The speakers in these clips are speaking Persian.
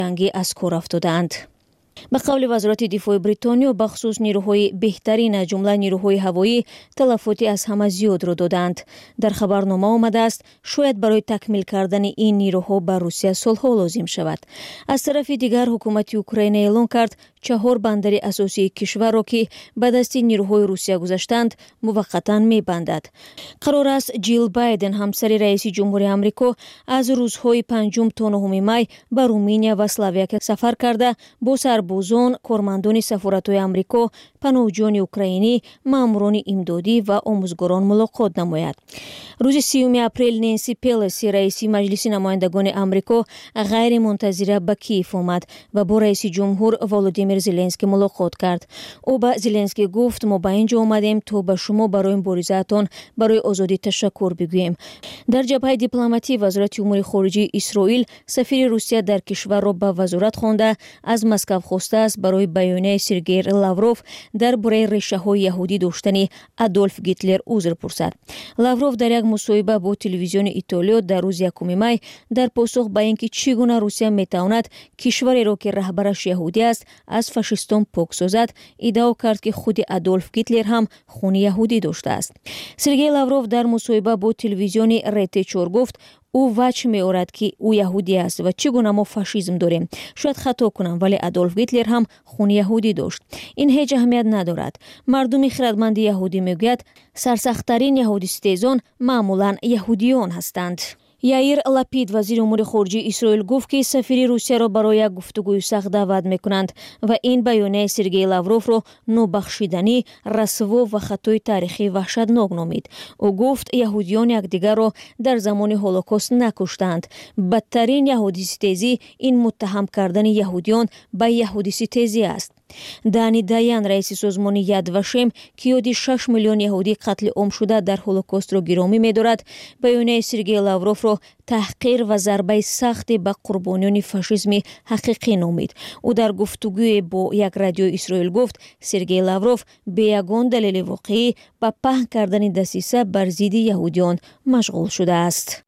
جنگی از کار افتادند. به قول وزارت دفاع بریتانیا بخصوص نیروهای بهترین جمله نیروهای هوایی تلفاتی از همه زیاد را دادند. در خبرنامه آمده است شاید برای تکمیل کردن این نیروها به روسیه صلح لازم شود. از طرف دیگر حکومت اوکراین اعلام کرد 4 بندر اساسی کشور را که به دست نیروهای روسیه گذاشتند موقتا می‌بندد. قرار است جیل بایدن همسر رئیس جمهوری آمریکا از روزهای 5 تا 9 می به رومانیا و اسلواکی سفر کرده با سربازان، کارمندان سفارت‌های آمریکا، پناهجویان اوکراینی، ماموران امدادی و آموزگاران ملاقات نماید. روز 30 اپریل نانسی پلوسی رئیس مجلس نمایندگان آمریکا غیر منتظره به کیف آمد و با رئیس جمهور ولودیمیر زلنسکی ملاقات کرد. او به زلنسکی گفت ما به اینجا آمدیم تا به شما برای مبارزه‌تان برای آزادی تشکر بگوییم. در جبهه دیپلماتی وزارت امور خارجه اسرائیل سفیر روسیه در کشور را به وزارت خوانده از مسکو خواسته است برای بیانیه سرگئی لاوروف درباره ریشه‌های یهودی داشتن آدولف هیتلر عذر پرسد. لاوروف در یک مصاحبه با تلویزیون ایتالیا در روز 1 می در پاسخ به اینکه چگونه روسیه میتواند کشوری را که رهبرش یهودی است از فاشیستان پاک سازد ادعا کرد که خود آدولف هیتلر هم خون یهودی داشته است. سرگئی لاوروف در مصاحبه با تلویزیون RT 4 گفت او وجه می آورد که او یهودی است و چگونه ما فاشیسم داریم. شاید خطا کنم ولی آدولف هیتلر هم خون یهودی داشت. این هیچ اهمیت ندارد. مردم خردمند یهودی میگوید سرسخت‌ترین یهودی ستیزان معمولا یهودیان هستند. یائیر لاپید وزیر امور خارجه اسرائیل گفت که سفیر روسیه را برای گفتگوی سخت دعوت میکنند و این بیانیه سرگئی لاوروف را نابخشودنی، رسوا و خطای تاریخی وحشتناک نامید. او گفت یهودیان یکدیگر را در زمان هولوکاست نکشتند. بدترین یهودی ستیزی این متهم کردن یهودیان به یهودی ستیزی است. دانی دایان رئیس سازمان ید وشم که یاد 6 میلیون یهودی قتل عام شده در هولوکاست را گرامی می‌دارد، بیانیه سرگئی لاوروف را تحقیر و ضربه سخت به قربانیان فاشیسم حقیقی نامید. او در گفتگوی با یک رادیو اسرائیل گفت سرگئی لاوروف به یگان دلیل واقعی به پهن کردن دسیسه بر ضد یهودیان مشغول شده است.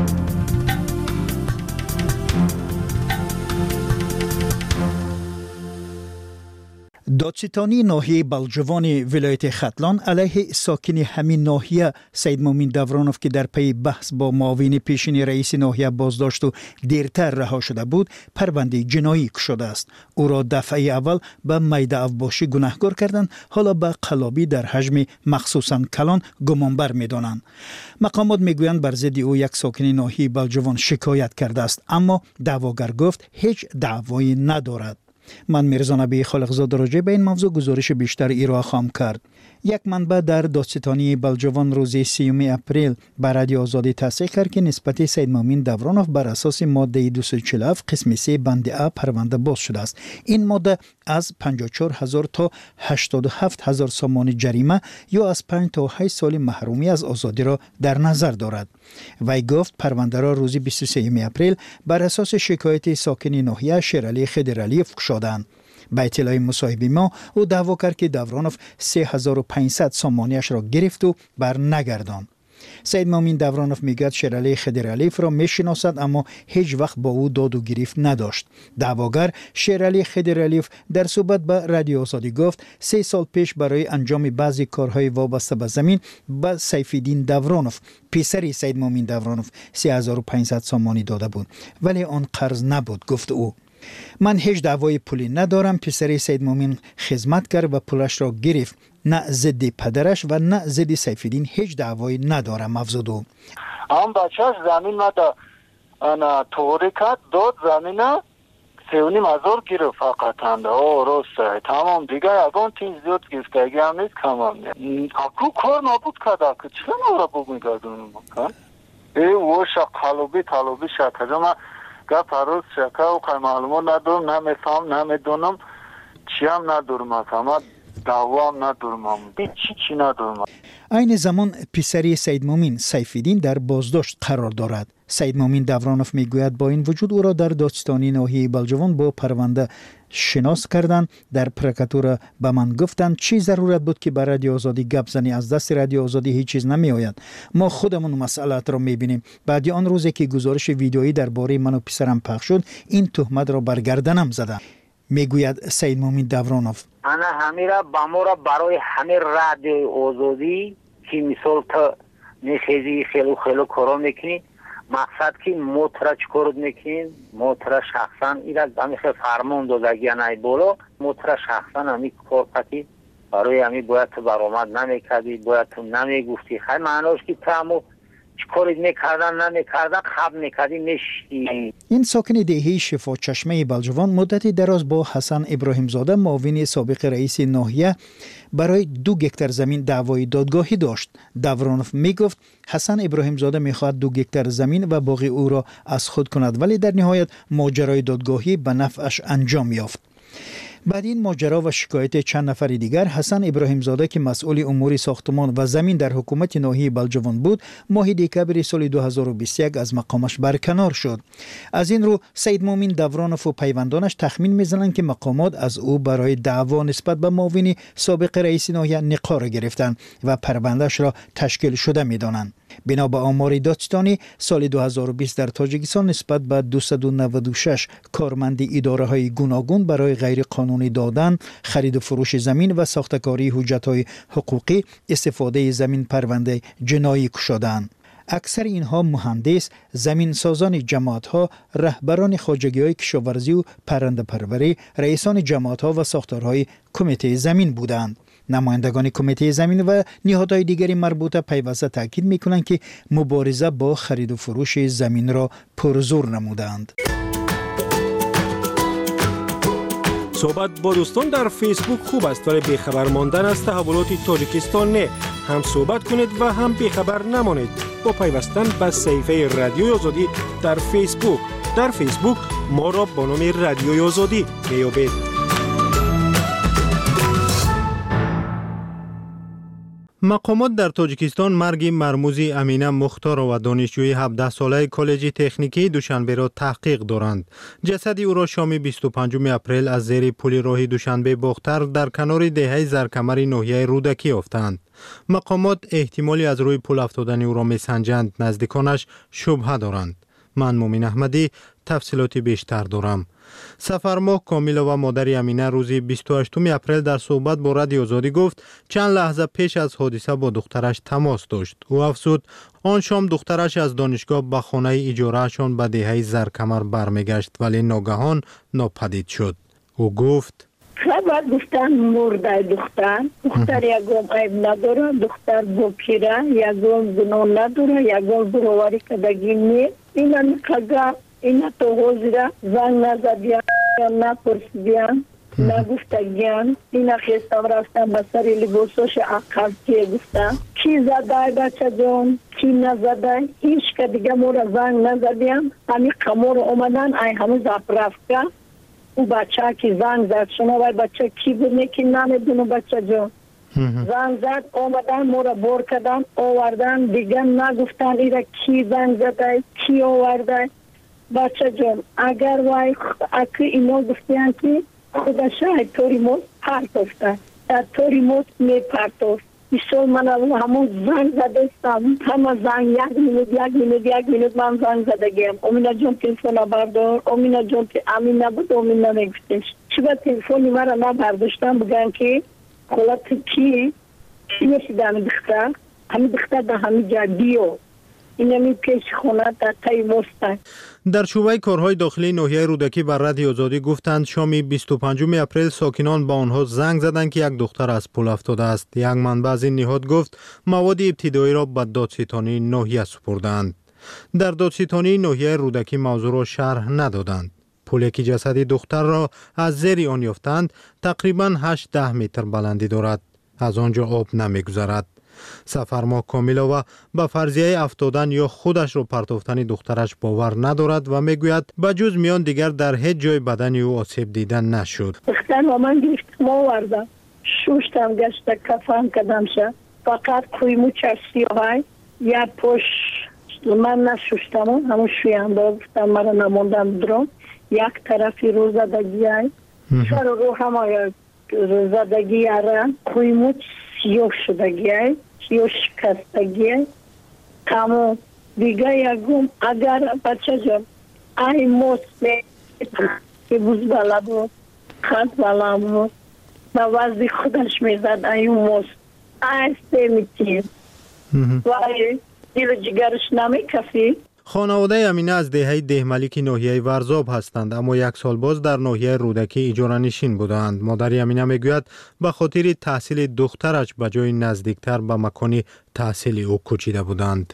دادستانی ناحیه بلجوان ولایت ختلان علیه ساکن همین ناحیه سید مومن دورانوف که در پی بحث با معاون پیشین رئیس ناحیه بازداشت و دیرتر رها شده بود پرونده جنایی شده است. او را دفعه اول به میده افباشی گناهکار کردند، حالا به قلابی در حجم مخصوصا کلان گمانبر می‌دانند. مقامات میگویند بر ضد او یک ساکن ناحیه بلجوان شکایت کرده است، اما دعواگر گفت هیچ دعوایی ندارد. من میرزا نبی خالقزاده راجع به این موضوع گزارش بیشتر ارائه خواهم کرد. یک منبع در دادستانی بلجوان روز 30 اپریل بر رادیو آزادی تصریح کرد که نسبت سید مومن دورانوف بر اساس ماده 247 قسم 3 بند ا پرونده باز شده است. این ماده از 54,000 تا 87,000 سامان جریمه یا از 5 تا 8 سال محرومی از آزادی را در نظر دارد. وی گفت پرونده را روز 23 اپریل بر اساس شکایت ساکن ناحیه شیرعلی خضرعلی فشردند. به اطلاع مصاحبه ما او دعوا کرد که دورانوف 3500 سامانیش را گرفت و بر نگرداند. سید مومن دورانوف میگوید شیرعلی خضرعلی را میشناسد اما هیچ وقت با او داد و گریفت نداشت. دعواگر شیرعلی خضرعلی در صحبت به رادیو آزادی گفت 3 سال پیش برای انجام بعضی کارهای وابسته به زمین به سیفالدین دورانوف پسر سید مومن دورانوف 3500 سامانی داده بود، ولی آن قرض نبود. گفت او من هیچ دعوای پولی ندارم. پسر سید مومن خدمت کرد و پولش را گرفت. نه ضد پدرش و نه ضد سیفالدین هیچ دعوایی ندارم. افزود او هم بچهش زمین ما انا توریکت داد زمینه 3,500 گرفت فقط انده راست تمام دیگه اگان تیز زیاد گرفتگی هم نیست کمام نیست اکو کار نبود کده که چه نورا بود میگردونیم کن ای وشا قلوبی طلوبی شکر ما گفت روز شکر و که معلومات ندارم نمیفهم نمیدونم چی هم ندارم اما دعوا هم ندارم چی ندارم. عین زمان پسری سید مومین سیف‌الدین در بازداشت قرار دارد. سید مومین دورانوف میگوید با این وجود او را در دادستانی ناحیه بلجوان با پرونده شناس کردند. در پرکاتور به من گفتند چی ضرورت بود که بر رادیو آزادی گپ زنی؟ از دست رادیو آزادی هیچ چیز نمی آید. ما خودمون مسئلات را میبینیم. بعد آن روزی که گزارش ویدئویی درباره من و پسرم پخش شد این تهمت را بر گردنم زدند. میگوید سید مومین دورانوف. انا همیرا بامورا برای همه رادیو آزادی که مثال تا نخیزی خیلو کارا میکنی مقصد که موترا چکارد میکنین موترا شخصا ایرا همیشه فرمان دادگی نای بولو موترا شخصا همی کار پتی برای همی باید تو برآمد نمیکردی باید تو نمیگفتی خیلی معناش که تامو چکارید میکردن نمیکردن خب میکردی نشتی. این ساکن دهه شفا چشمه بلجوان مدتی دراز با حسن ابراهیم زاده معاون سابق رئیس ناحیه برای 2 گکتر زمین دعوای دادگاهی داشت. دورانوف میگفت حسن ابراهیم زاده میخواهد 2 گکتر زمین و باقی او را از خود کند ولی در نهایت ماجرای دادگاهی به نفعش انجام یافت. بعد این ماجرا و شکایت چند نفر دیگر حسن ابراهیم زاده که مسئول امور ساختمان و زمین در حکومت ناحیه بلجوان بود ماه دکبر سال 2021 از مقامش برکنار شد. از این رو سید مومین دورانوف و پیوندانش تخمین میزنند که مقامات از او برای دعوا نسبت به معاون سابق رئیس ناحیه نقار گرفتند و پروندهش را تشکیل شده میدانند. بنا به آمار دادستانی سال 2020 در تاجیکستان نسبت به 296 کارمند اداره های گوناگون برای غیر قانونی دادن، خرید و فروش زمین و ساختکاری حجت های حقوقی استفاده زمین پرونده جنایی گشودند. اکثر اینها مهندس، زمین سازان جماعت ها، رهبران خواجگی های کشاورزی و پرنده پروری، رئیسان جماعت ها و ساختارهای کمیته زمین بودند. نمایندگان کمیته زمین و نهادهای دیگری مربوطه پیوسته تاکید میکنند که مبارزه با خرید و فروش زمین را پرزور نمودند. صحبت با دوستان در فیسبوک خوب است ولی بیخبر ماندن از تحولات تاجیکستان نه. هم صحبت کنید و هم بیخبر نمانید با پیوستن به صفحه رادیو آزادی در فیسبوک. در فیسبوک ما را با نام رادیو آزادی میابید. مقامات در تاجیکستان مرگ مرموز امینه مختار و دانشجوی 17 ساله کالج تکنیکی دوشنبه را تحقیق دارند. جسد او را شام 25 اپریل از زیر پل راه دوشنبه باختر در کنار دهه زرکمر ناحیه رودکی یافتند. مقامات احتمالی از روی پل افتادن او را میسنجند. نزدیکانش شبهه دارند. من مومن احمدی تفصیلاتی بیشتر دارم. سفرماه کامیلا و مادر امینه روز 28 اپریل در صحبت با رادیو آزادی گفت چند لحظه پیش از حادثه با دخترش تماس داشت. او افزود آن شام دخترش از دانشگاه به خانه اجارهشان به دهه زرکمر برمیگشت ولی ناگهان ناپدید شد. او گفت خبر گفتن مرده دختر یکم عیب نداره، دختر بکیره یکم گناه نداره، یکم برآوری کردگی نیست. اینا نکگه اینا تو حوزیره زن نزدیم نپرسیدیم نگفتگیم. اینا خیستم رفتم به سری لباسوش عقب که گفتم کی زده بچه جون کی نزده هیچ که دیگه مورا زن نزدیم. همی قمور اومدن ای همه زب رفته او بچه که زنگ زد شما وای بچه کی بود نکی نمیدونو بچه جون زنگ زد اومدن مورا بور کردن آوردن دیگه نگفتن ایره کی زنگ زده کی آورده. بچه جون اگر وای اکی اینا گفتیان که خدا شاید توری موت پرتوفته در توری موت می پرتوفت بیشتر من همون زنگ زده استم همه زنگ یک مینوت من زنگ زده گیم. امینا جون تلفن بردار امینا جون که امین نبود امینا نگفتش چی با تلفنی مرا نبرداشتم بگن که خلط کی نشیدم دختر همین دختر در همین جا دیو اینمی پیش خونه در تای مستن. در شعبه کارهای داخلی ناحیه رودکی بر رادیو آزادی گفتند شام 25 اپریل ساکنان با آنها زنگ زدند که یک دختر از پل افتاده است. یک منبع از این نهاد گفت مواد ابتدایی را به دادستانی ناحیه سپردند. در دادستانی ناحیه رودکی موضوع را شرح ندادند. پلی که جسد دختر را از زیر آن یافتند تقریباً 8-10 متر بلندی دارد. از آنجا آب نمیگذرد. سفرماه کامیلا و به فرضیه افتادن یا خودش را پرتافتن دخترش باور ندارد و میگوید بجز میان دیگر در هیچ جای بدن او آسیب دیدن نشد. دختر و من گفتم آوردم شوشتم گشت کفن کدم شد فقط کویموچ سیاهی یا پوش من نشوشتم همون شوینده گفتم مرا نموندم درم یک طرفی رو زدگی های سر رو همه رو زدگی ها کویموچ سیاه شدگی های سیاه شکستگی های کامو دیگه یکم اگر بچه جان ای موت که بوز بالا بود خط بالا بود و وزی خودش میزد ای موت ای سمیتیم و ای دیل جگرش نمیکفی. خانواده امینه از دهه دهملیک ناحیه ورزاب هستند، اما یک سال باز در ناحیه رودکی اجاره نشین بودند. مادر امینه میگوید به خاطر تحصیل دخترش به جای نزدیکتر به مکان تحصیل او کوچیده بودند.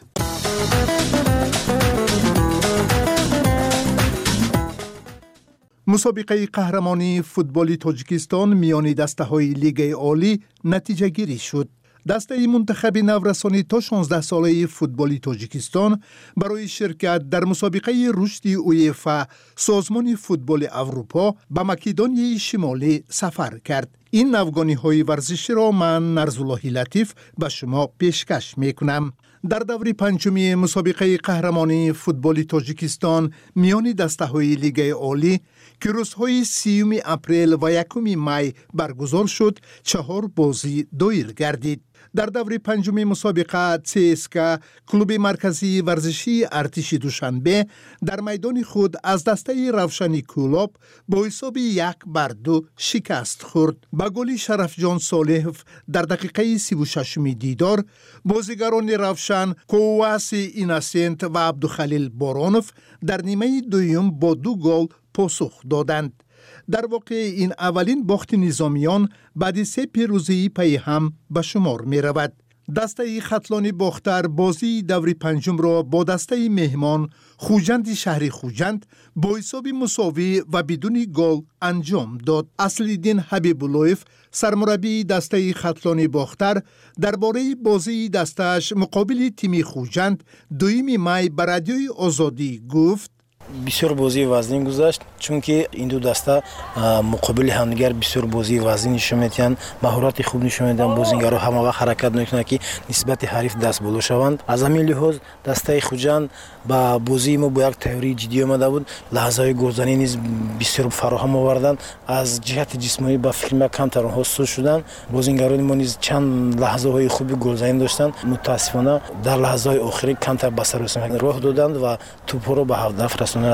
مسابقه قهرمانی فوتبال تاجیکستان میان دسته‌های لیگ عالی نتیجه گیری شد. دسته منتخب نورسانی تا 16 ساله فوتبال تاجیکستان برای شرکت در مسابقه رشد اویفا سازمان فوتبال اروپا به مکدونیای شمالی سفر کرد. این نوگانی‌های ورزشی را من نرزالله لطیف به شما پیشکش میکنم. در دور پنجمی مسابقه قهرمانی فوتبال تاجیکستان میان دسته‌های لیگ عالی که روزهای 30 اپریل و 1 می برگزار شد 4 بازی دایر گردید. در دور پنجمی مسابقه CSKA کلوب مرکزی ورزشی ارتش دوشنبه در میدان خود از دسته روشنی کلوب با حساب 1-2 شکست خورد. با گل شرفجان صالح در دقیقه 36 دیدار بازیگران روشن کوواس ایناسنت و عبدالخلیل بارانوف در نیمه دوم با 2 گل پاسخ دادند. در واقع این اولین باخت نظامیان بعد 3 پیروزی پی هم به شمار می رود. دسته خطلانی باختر بازی دور پنجم را با دسته مهمان خوجند شهر خوجند با حساب مساوی و بدون گل انجام داد. اصلالدین حبیب‌اللهیف سرمربی دسته خطلانی باختر درباره بازی دستش مقابل تیم خوجند 2 می به رادیوی آزادی گفت: بسیار بازی وزنی گذشت، چون که این دو دسته مقابل همدیگر بسیار بازی وزنی نشون میدن، مهارت خوب نشون میدن. بازیگرها همه وقت حرکت میکنن که نسبت حریف دست بالا شوند. از همین لحاظ دسته خوجند با بازی ما با یک تئوری جدی آمده بود. لحظه گلزنی نیز بسیار فراهم آوردند. از جهت جسمانی با فیلم کم تر آنها سود شدند. بازیگران ما نیز چند لحظه های خوب گلزنی داشتند. متاسفانه در لحظه های آخری کم تر به سر راه دادند و توپ را به هدف رساندند.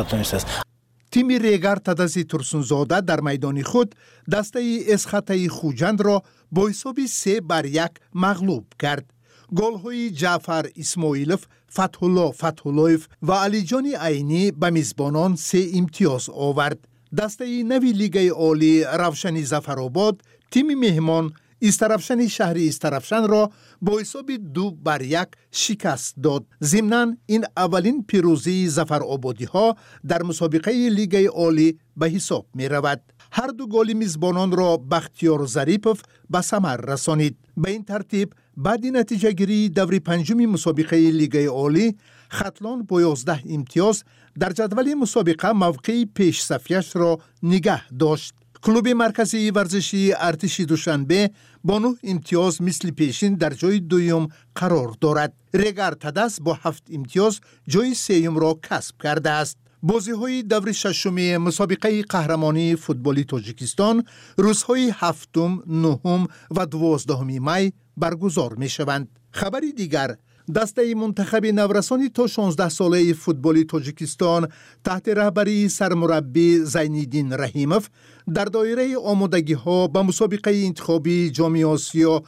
تیم ریگر تدزی ترسونزاده در میدان خود دسته اسخطه خوجند را با حساب 3-1 مغلوب کرد. گل‌های جعفر اسماعیلوف، فتح‌الله فتح‌اللهیف و علیجان عینی به میزبانان 3 امتیاز آورد. دسته نوی لیگ عالی روشنی ظفرآباد تیم مهمان استرفشن شهر استرفشن را با حساب 2-1 شکست داد. ضمناً این اولین پیروزی ظفرآبادی ها در مسابقه لیگ عالی به حساب می رود. هر دو گل میزبانان را بختیار ظریفوف به ثمر رسانید. به این ترتیب بعد نتیجه گیری دور پنجم مسابقه لیگ عالی خطلان با 11 امتیاز در جدول مسابقه موقع پیش صفیش را نگه داشت. کلوب مرکزی ورزشی ارتش دوشنبه با 9 امتیاز مثل پیشین در جای دوم قرار دارد. ریگر تدس با 7 امتیاز جای سوم را کسب کرده است. بازی‌های دور ششم مسابقه قهرمانی فوتبال تاجیکستان روزهای 7، 9 و 12 می برگزار می‌شوند. خبری دیگر، دسته منتخب نورسانی تا 16 ساله فوتبال تاجیکستان تحت رهبری سرمربی زینالدین رحیموف در دایره آمادگی ها به مسابقه انتخابی جام آسیا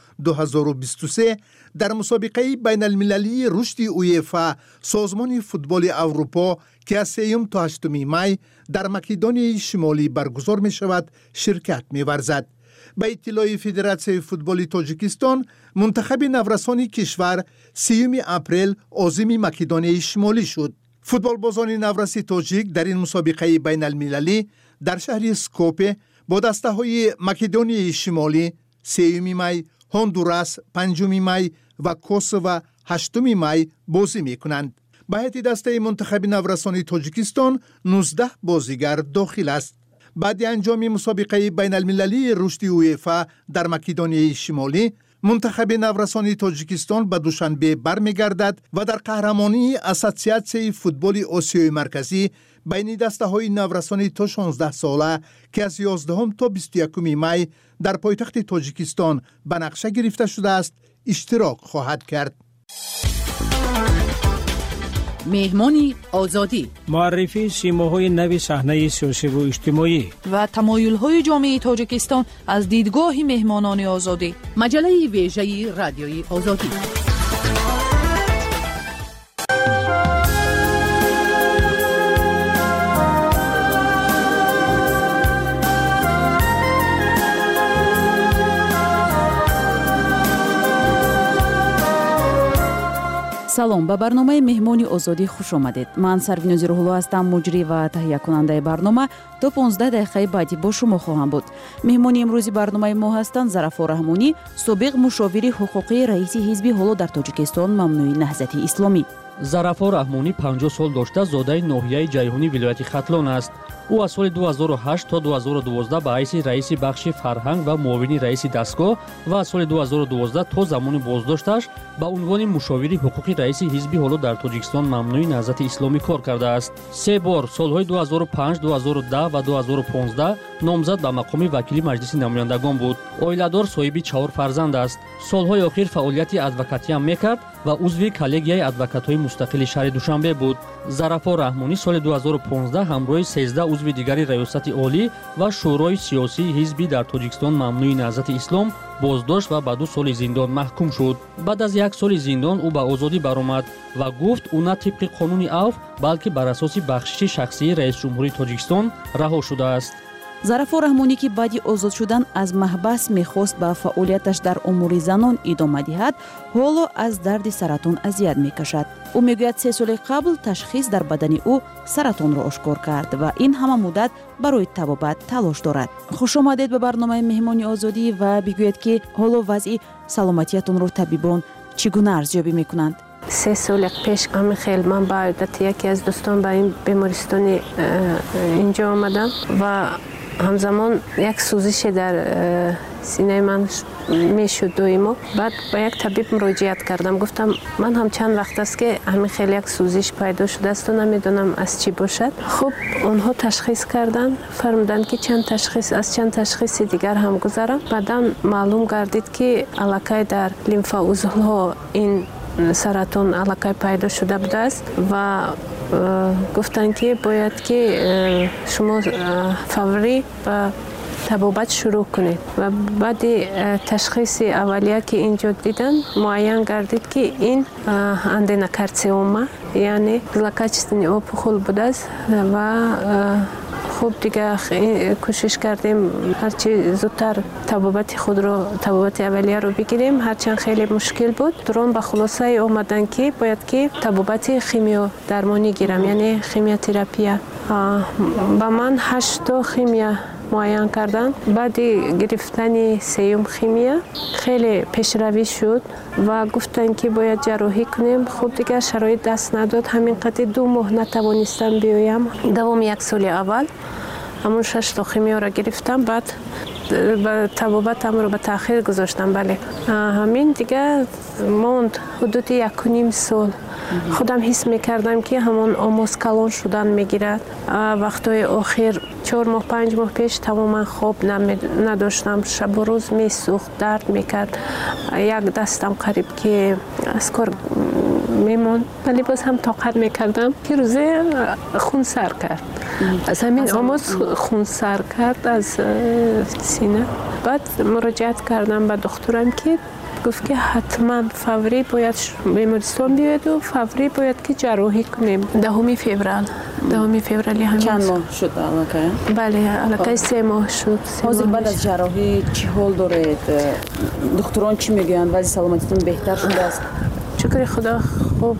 2023 در مسابقه بین المللی رشد اویفا سازمان فوتبال اروپا که از 3 تا 8 می در مکدونیای شمالی برگزار می شود شرکت می ورزد. به اطلاع فدراسیون فوتبال تاجیکستان، منتخب نورسانی کشور 30 اپریل عازم مکدونیای شمالی شد. فوتبال بازان نورسی تاجیک در این مسابقه بین المللی در شهر سکوپه با دسته های مکدونیای شمالی 3 می، هندوراس 5 می و کوسوو 8 می بازی می کنند. به هیئت دسته منتخب نورسانی تاجیکستان 19 بازیگر داخل است. بعد انجام مسابقه بین المللی رشد اویفا در مکدونیای شمالی منتخب نورسانی تاجیکستان به دوشنبه برمیگردد و در قهرمانی اسوسیاسیون فوتبال آسیای مرکزی بین دسته‌های نورسانی تا 16 ساله که از 11 تا 21 می در پایتخت تاجیکستان به نقشه گرفته شده است اشتراک خواهد کرد. مهمانی آزادی، معرفی سیماهای نوی صحنه سیاسی و اجتماعی و تمایل‌های جامعه تاجیکستان از دیدگاه مهمانان آزادی. مجله ویژه رادیوی آزادی. салом ба барномаи меҳмони озодӣ хуш омадед. ман сарвинози рӯҳулло ҳастам, муҷрӣ ва таҳиякунандаи барнома. то 15 дақиқаи баъдӣ бо шумо хоҳам буд. меҳмони имрӯзи барномаи мо ҳастанд Зарафор Раҳмонӣ, собиқ мушовири ҳуқуқии раиси ҳизби ҳоло дар Тоҷикистон мамнӯи Наҳзати Исломӣ. Зарафор Раҳмонӣ 50 сол дошта зодаи ноҳияи Ҷайҳунӣ вилояти Хатлон аст. ӯ аз соли 2008 то 2012 ба ҳайси раиси бахши фарҳанг ва муовини раиси дастгоҳ ва аз соли 2012 то замони боздошташ ба унвони мушовири ҳуқуқи раиси ҳизби ҳоло дар Тоҷикистон мамнӯи Наҳзати Исломӣ кор кардааст. 3 бор солҳои 2005, 2010 ва 2015 номзад ба мақоми вакили маҷлиси намояндагон буд. Оиладор, соҳиби 4 фарзанд аст. солҳои охир фаъолияти адвокатиам мекард ва узви коллегияи адвокатҳои мустақили шаҳри Душанбе буд. Зарафор Раҳмонӣ соли 2015 ҳамроҳи 13 узви дигари раёсати олӣ ва шӯрои сиёсии ҳизби дар Тоҷикистон мамнӯи Наҳзати Ислом боздошт ва ба 2 соли зиндон маҳкум шуд. баъд аз 1 соли зиндон ӯ ба озодӣ баромад ва гуфт ӯ на тибқи қонуни авф, балки бар асоси бахшиши шахсии раисҷумҳурии Тоҷикистон раҳо шудааст. Зарафор Раҳмонӣ ки баъди озод шудан аз маҳбас мехост ба фаъолияташ дар умури занон идома диҳад, ҳоло аз дарди саратон азият мекашад. ӯ мегӯяд 3 соли қабл ташхис дар бадани ӯ саратонро ошкор кард ва ин ҳама муддат барои табобат талош дорад. хушомадед ба барномаи меҳмони озодӣ ва бигӯед ки ҳоло вазъи саломатиятонро табибон чӣ гуна арзёбӣ мекунанд? 3 соли пеш амихел ман ба одати яке аз дӯстон ба ин бемористони инҷо омадам ва ҳамзамон як сӯзише дар синаи ман мешуд доимо. баъд ба як табиб муроҷиат кардам. гуфтам ман ҳам чанд вақт аст ки ҳамихел як сӯзиш пайдо шудаасту намедонам аз чӣ бошад. хуб онҳо ташхис карданд, фармуданд ки аз чанд ташхиси дигар ҳам гузарам. баъдан маълум гардид ки аллакай дар лимфаузлҳо ин саратон аллакай пайдо шуда будааст ва гуфтанд ки бояд ки шумо фаврӣ ба табобат шурӯъ кунед. ва баъди ташхиси аввалия ки инҷо дидан муайян гардид ки ин аденокарциома, яъне злокачественный опухол будааст ва хуб дигар кӯшиш кардем ҳарчи зудтар табобати аввалияро бигирем, ҳарчанд хеле мушкил буд. турон ба хулосае омаданд ки бояд ки табобати химиодармонӣ гирам, яъне химиотерапия. ба ман 8 то химия муайян карданд. баъди гирифтани 3-ум химия хеле пешравӣ шуд ва гуфтанд ки бояд ҷарроҳӣ кунем. хуб дигар шароит даст надод, ҳамин қадри 2 моҳ натавонистам биёям. давоми 1 соли аввал ҳамун 6 то химиёро гирифтам, баъд табобатамро ба таъхир гузоштам. бале ҳамин дигар монд ҳудуди 1.5 сол. худам ҳис мекардам ки ҳамон омоз калон шудан мегирад. вақтҳои охир 4 моҳ 5 моҳ пеш тамоман хоб надоштам. шабу рӯз месӯхт, дард мекард. як дастам қариб ки аз кор мемонд, вале боз ҳам тоқат мекардам ки рӯзе хун сар кард. аз ҳамин омоз хун сар кард аз сина. баъд муроҷиат кардам ба духтурам ки гуфт ки ҳатман фаврӣ бояд бемористон биёеду фаврӣ бояд ки ҷарроҳӣ кунем. 10 феврали ҳамин чанд моҳ шуд аллакай? бале аллакай 3 моҳ шуд. ҳозир баъд аз ҷарроҳӣ чӣ ҳол доред? духтурон чӣ мегӯянд? вазъи саломатитон беҳтар шудааст? шукри худо хуб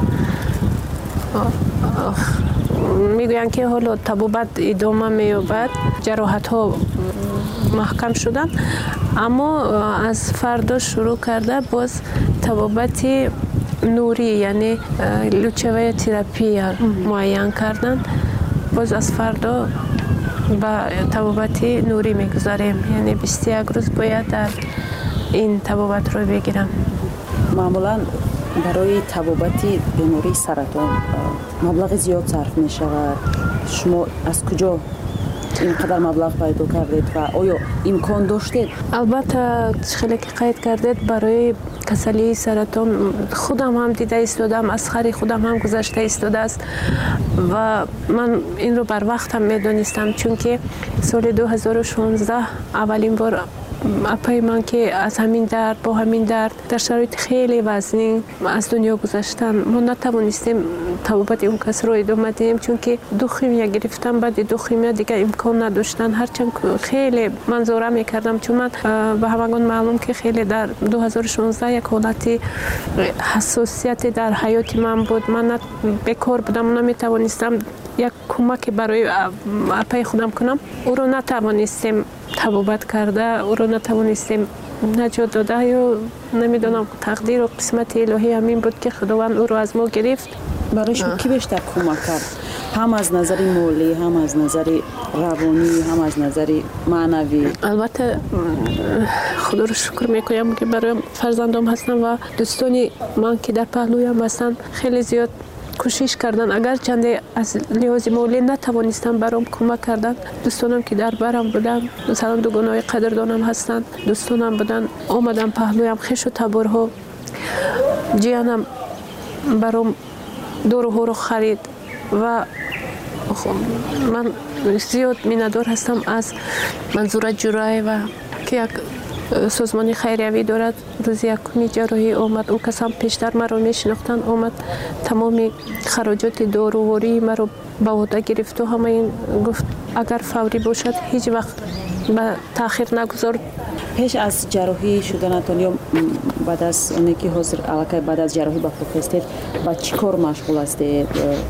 мегӯянд ки ҳоло табобат идома меёбад, ҷароҳатҳо маҳкам шуданд, аммо аз фардо шурӯъ карда боз табобати нурӣ, яъне лучевая терапия муайян карданд. боз аз фардо ба табобати нурӣ мегузарем, яъне 21 рӯз бояд дар این табобат رو بگیرم. معمولا برای табобати بیماری سرطان مبلغ زیاد صرف می شود. شما از کجا اینقدر مبلغ پیدا کردید و آیا امکان داشتید؟ البته خیلی که قید کردید برای کسلی سرطان خودم هم دیده ایستادم، از خری خودم هم گذشته ایستاده است و من این رو بر وقت هم میدونستم، چون که سال 2016 اولین بار اپای من که از همین درد با همین درد در شرایط خیلی وزنی از دنیا گذشتن، ما نتوانستیم табобати اون کس رو ادامه دهیم، چون که دو خیمیا گرفتم، بعد دو خیمیا دیگه امکان نداشتن. هرچند خیلی منظوره میکردم، چون من به همگان معلوم که خیلی در 2016 یک حالتی حساسیت در حیات من بود، من بیکار بودم، نمیتوانستم یک کمک برای اپای خودم کنم. او رو نتوانستیم табобат کرده، او رو نتوانستیم نجات داده، یا نمیدونم تقدیر و قسمت الهی همین بود که خداوند او رو از ما گرفت. برای شما کی بیشتر کمک کرد؟ هم از نظر مالی، هم از نظر روانی، هم از نظر معنوی؟ البته خدا رو شکر میکنم که برای فرزندام هستم و دوستانی من که در پهلویم هستن خیلی زیاد کوشش کردن، اگر چنده از لحاظ مالی نتوانستم برام کمک کردن. دوستانم که در برم بودن، مثلا دوگانای قدردانم هستن، دوستانم بودن آمدن پهلویم، خش و تبرها، جیانم برام دورو رو خرید و من زیاد میندار هستم از منظور جرای و که یک سازمان خیریوی دارد. روز یکمی جراحی آمد، او کس هم پیشتر مرا میشناختن، آمد تمامی خراجات داروواری مرا به عهده گرفت و همه این گفت اگر فوری باشد هیچ وقت به تاخیر نگذار. پیش از جراحی شدنتان یا بعد از اونی که حاضر علاقه بعد از جراحی با خود هستید با چی کار مشغول هستید؟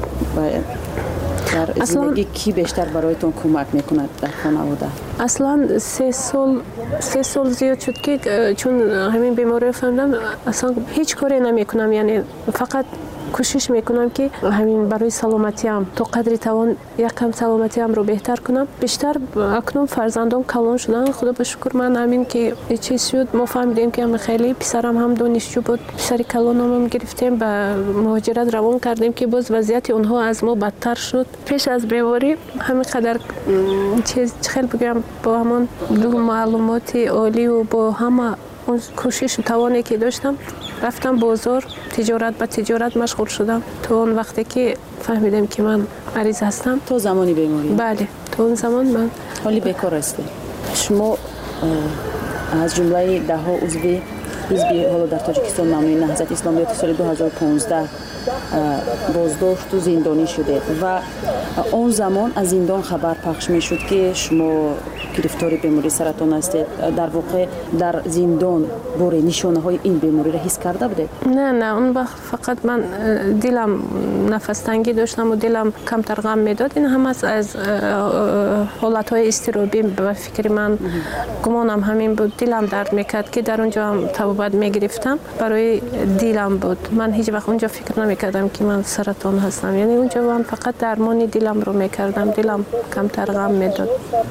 در زندگی کی بیشتر برایتون کمک میکند در خانواده؟ اصلا 3 سال زیاد شد که چون همین بیماری فهمیدم اصلا هیچ کاری نمیکنم، یعنی فقط کوشش میکنم که همین برای سلامتیم تا قدری توان یکم سلامتیم رو بهتر کنم. بیشتر اکنون فرزندان کلان شدن، خدا به شکر. من همین که چیز شد ما فهمیدیم که خیلی پسرم هم دانشجو بود، پسری کلانم هم گرفتیم به مهاجرت روان کردیم که باز وضعیت اونها از ما بدتر شد. پیش از بیماری همین قدر چیز خیلی بگم با همان دو معلومات عالی و با همه اون کوشش و توانی که داشتم رفتم بازار، تجارت به تجارت مشغول شدم تا اون وقتی که فهمیدم که من مریض هستم. تو زمانی بیماری؟ بله، تو اون زمان من حالی بیکار هستی. شما از جمله 10 عضو حزب حالا در تاجیکستان نامه نهضت اسلامیات سال 2015 بازداشت و زندانی شده و اون زمان از زندان خبر پخش می شد که شما گرفتار بیماری سرطان هستید. در واقع در زندان بار نشانه های این بیماری را حس کرده بودید؟ نه اون وقت فقط من دلم نفس تنگی داشتم و دلم کمتر غم میداد. این هم از حالت های اضطرابی به فکر من گمانم همین بود. دلم درد میکرد که در اونجا هم табобат میگرفتم، برای دلم بود. من هیچ وقت اونجا فکر نمیکردم که من سرطان هستم، یعنی اونجا من فقط درمان دلم رو میکردم، دلم کمتر غم میداد.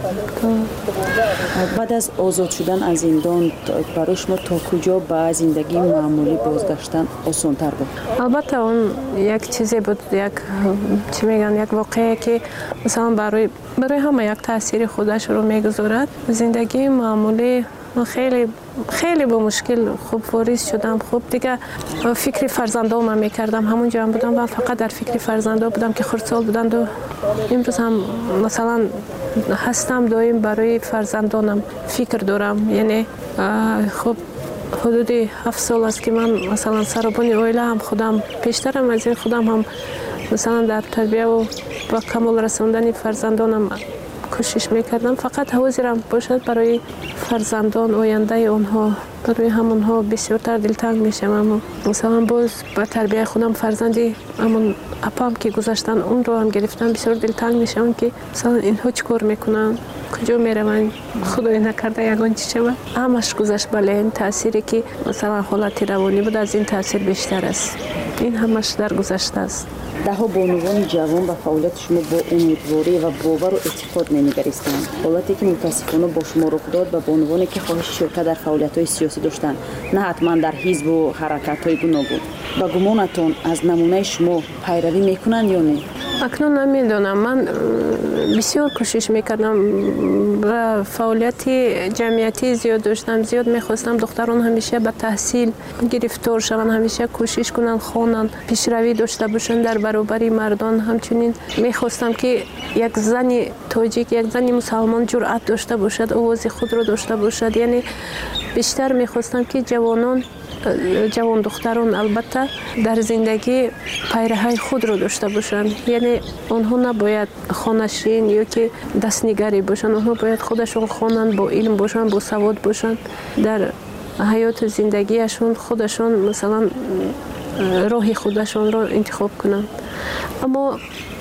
بعد از آزاد شدن از زندان برای شما تا کجا به زندگی معمولی بازگشتن آسان‌تر بود؟ البته اون یک چیزی بود، یک چی میگن، یک واقعه که مثلا برای همه یک تاثیر خودش رو میگذارد. زندگی معمولی من خیلی با مشکل خوب واریز شدم. خوب دیگه فکر فرزندام میکردم، همونجا هم بودم و فقط در فکر فرزندا بودم که خردسال بودند و امروز هم مثلا هستم دائم برای فرزندانم فکر دارم. یعنی خب حدود 7 سال است که من مثلا سربان اویله هم خودم پیشترم از این خودم هم مثلا در تربیه و با کمال رساندن فرزندانم کوشش میکردم. فقط حاضرم باشد برای فرزندان آینده اونها، برای همونها بسیارتر دلتنگ میشم. اما مثلا باز با تربیه خودم فرزندی همون اپام که گذاشتن اون رو هم گرفتم، بسیار دلتنگ میشم که مثلا اینها چی کار میکنن، کجا میروند، خدای نکرده یگان چی شود. همش گذشت. بله این تأثیری که مثلا حالت روانی بود از این تأثیر بیشتر است. این همش در گذشته است. دهها بانوان جوان به فعالیت شما با امیدواری و باور و اعتقاد نمیگریستند. حالتی که متاسفانه با شما رخ داد به بانوانی که خواهش شرکت در فعالیت‌های سیاسی داشتند، نه حتما در حزب و حرکت‌های گوناگون. با گمانتون از نمونه شما پیروی میکنند یا نه؟ اکنون نمیدونم. من بسیار کوشش میکردم و فعالیت جمعیتی زیاد داشتم. زیاد میخواستم دختران همیشه به تحصیل گرفتار شوند، همیشه کوشش کنن خوانند، پیشروی داشته باشند در برابر مردان. همچنین میخواستم که یک زن تاجیک، یک زن مسلمان جرأت داشته باشد، آواز خود را داشته باشد. یعنی بیشتر میخواستم که جوان دختران البته در زندگی پیرهی خود را داشته باشند. یعنی آنها نباید خانشین یا که دستنگری باشند، آنها باید خودشون خوانند، با علم باشند، با سواد باشند، در حیات زندگیشون خودشون مثلا راه خودشون را انتخاب کنند. اما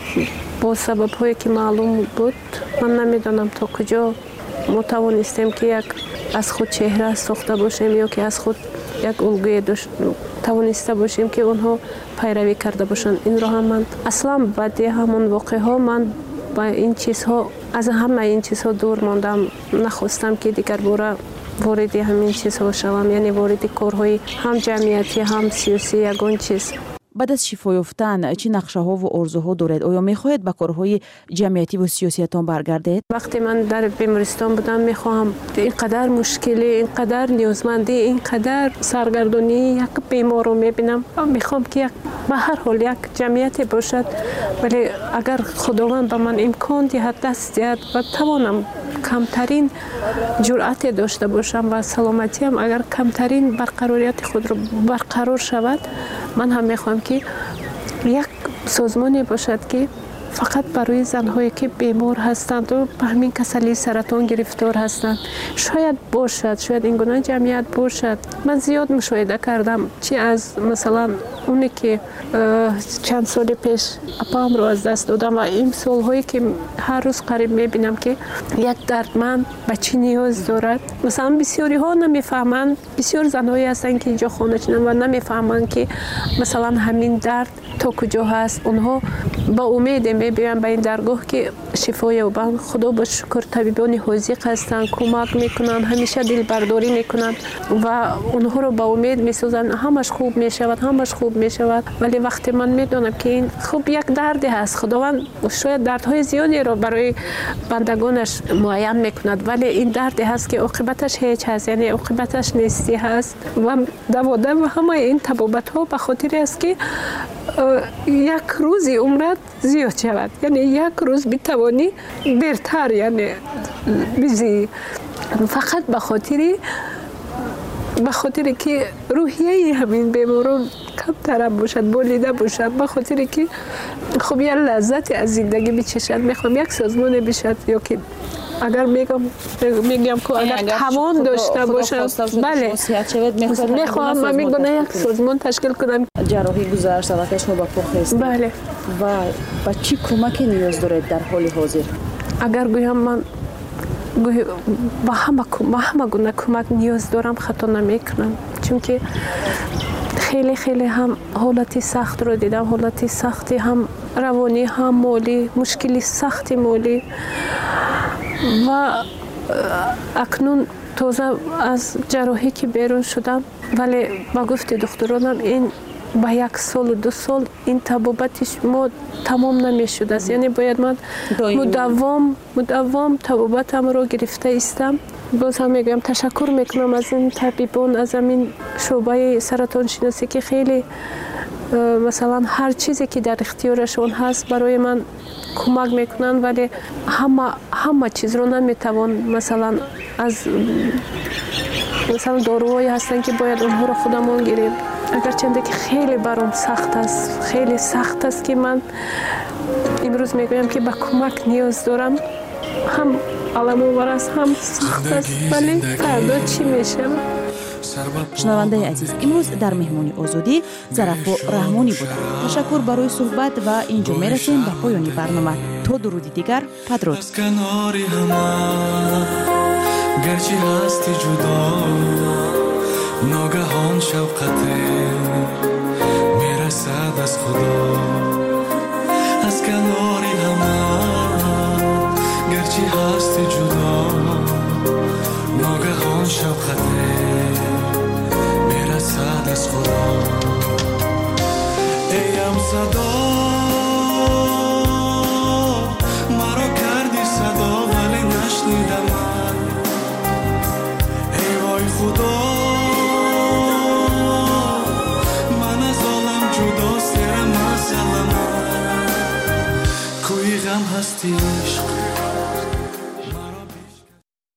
با سبب هایی که معلوم بود، من نمیدانم تا کجا ما توانستیم که یک از خود چهره ساخته باشیم یا که از خود یک الگوی توانسته باشیم که اونها پیروی کرده باشند. این را هم من اصلا بعد همون واقعه ها من با این چیزها، از همه این چیزها دور ماندم. نخواستم که دیگر باره وارد همین چیزها شوم، یعنی وارد کارهای هم جمعیتی هم سیاسی یگان چیز. بعد از شفا یافتن چه نقشه ها و آرزوها دارید؟ آیا میخواهید به کارهای جمعیتی و سیاسیتان برگردید؟ وقتی من در بیمارستان بودم میخواهم اینقدر مشکلی، اینقدر نیازمندی، اینقدر سرگردانی یک بیمار رو میبینم. میخوام که به هر حال یک جمعیتی باشد، ولی اگر خداوند به من امکان دهد، دست دهد و توانم کمترین جرأت داشته باشم و سلامتیم اگر کمترین برقراریت خود رو برقرار شود، من هم میخوام که یک سازمانی باشد که فقط برای زنهایی که بیمار هستند و به همین کسلی سرطان گرفتار هستند شاید باشد، شاید این گونه جمعیت باشد. من زیاد مشاهده کردم، چی از مثلا اونی که چند سال پیش اپام رو از دست دادم و این سالهایی که هر روز قریب میبینم که یک دردمند به چی نیاز دارد. مثلا بسیاری ها نمیفهمند، بسیار زنهایی هستند که اینجا خانه چنن و نمیفهمند که مثلا همین درد تا کجا هست. اونها با امید میبینن به این درگاه که شفا یابند. خدا با شکر طبیبان حاذق هستند، کمک میکنند، همیشه دل برداری میکنند و اونها رو با امید میسازند همش خوب میشود، همش خوب میشود. ولی وقتی من میدونم که این خوب یک دردی هست، خداوند شاید دردهای زیادی رو برای بندگانش معین میکند، ولی این دردی هست که عاقبتش هیچ هست، یعنی عاقبتش نیستی هست و دوادم و همه این طبابت ها به خاطر است که یک روزی عمرت زیاد شود، یعنی یک روز بتوانی برتر یعنی بیزی، فقط به خاطر که روحیه همین بیماران کمتر باشد، بولیده باشد، به خاطر که خب یه لذت از زندگی بچشد. میخوام یک سازمان بشد یا که اگر میگم که اگر توان داشته باشم، بله میخوام من میگم یک سازمان تشکیل کنم. جراحی گذشت و شما با پخ هستید. بله. و چی کمکی نیاز دارید در حال حاضر؟ اگر گویم من با همه گونه کمک نیاز دارم خطا نمیکنم، چون که خیلی هم حالتی سخت رو دیدم، حالتی سختی هم روانی هم مالی، مشکلی سختی مالی و اکنون تازه از جراحی که بیرون شدم، ولی با گفت دکترانم این با 1 سال و 2 سال این طبابتش ما تمام نمیشد است، یعنی باید من مداوم طبابتم رو گرفته استم. باز هم میگم تشکر میکنم از این طبیبان، از این شعبه سرطان شناسی که خیلی مثلا هر چیزی که در اختیارشون هست برای من کمک میکنن، ولی همه چیز رو نمیتوان مثلا از داروهایی هستن که باید اونها رو خودمون گیریم. اگرچه که خیلی برام سخت است، خیلی سخت است که من امروز میگویم که به کمک نیاز دارم، هم علم آور است هم سخت است، ولی فردا چی میشه؟ شنونده عزیز، امروز در مهمانی آزادی ظرفا رحمانی بودند. تشکر برای صحبت و اینجا میرسیم به پایان برنامه. تا درودی دیگر، بدرود. گرچه هستی جدا ناگهان شوقت میرسد از خدا. کناری همه گرچه هستی جدا ناگهان شبخته میرسد از خدا ایم صدا مرا کردی صدا ولی نشنیدم ای وای خدا من از عالم جدا سرم از علم کوی غم هستی